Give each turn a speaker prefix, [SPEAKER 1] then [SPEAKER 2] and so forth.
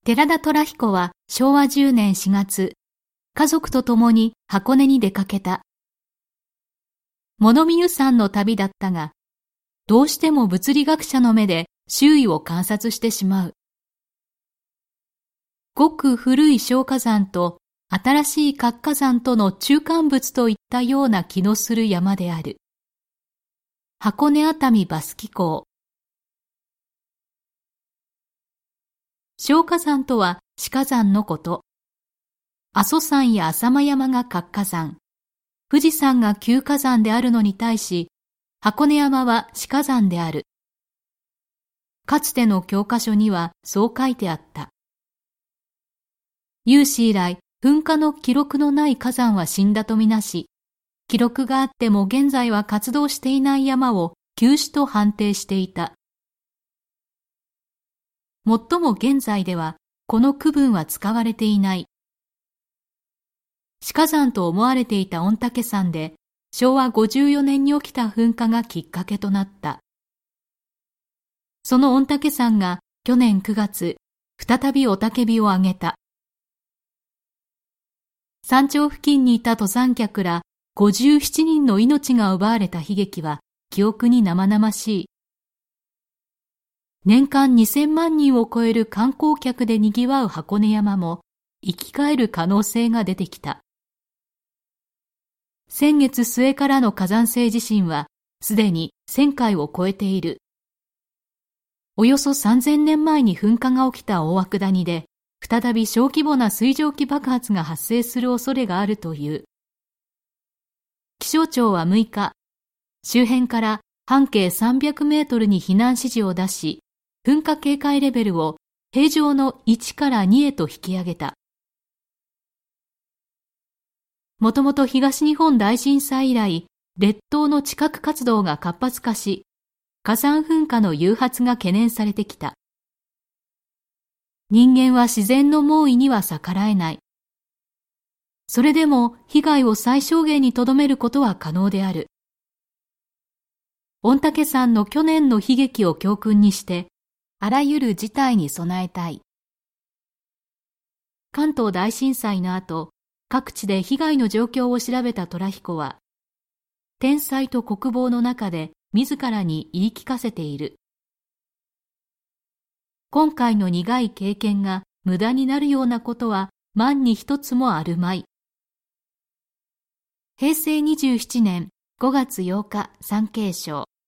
[SPEAKER 1] 寺田虎彦は昭和10年4月、家族と共に箱根に出かけた。物見湯山の旅だったが、どうしても物理学者の目で周囲を観察してしまう。ごく古い小火山と新しい活火山との中間物といったような気のする山である。箱根熱海バス紀行。小火山とは死火山のこと。阿蘇山や浅間山が活火山、富士山が休火山であるのに対し、箱根山は死火山である。かつての教科書にはそう書いてあった。有史以来、噴火の記録のない火山は死んだとみなし、記録があっても現在は活動していない山を休止と判定していた。もっとも現在ではこの区分は使われていない。死火山と思われていた御嶽山で昭和54年に起きた噴火がきっかけとなった。その御嶽山が去年9月、再び雄たけびを上げた。山頂付近にいた登山客ら57人の命が奪われた悲劇は記憶に生々しい。年間2000万人を超える観光客で賑わう箱根山も生き返る可能性が出てきた。先月末からの火山性地震はすでに1000回を超えている。およそ3000年前に噴火が起きた大涌谷で再び小規模な水蒸気爆発が発生する恐れがあるという。気象庁は6日、周辺から半径300メートルに避難指示を出し、噴火警戒レベルを平常の1から2へと引き上げた。もともと東日本大震災以来、列島の地殻活動が活発化し、火山噴火の誘発が懸念されてきた。人間は自然の猛威には逆らえない。それでも被害を最小限に留めることは可能である。御嶽山の去年の悲劇を教訓にして、あらゆる事態に備えたい。関東大震災の後、各地で被害の状況を調べた虎彦は、天才と国防の中で自らに言い聞かせている。今回の苦い経験が無駄になるようなことは万に一つもあるまい。平成27年5月8日産経省。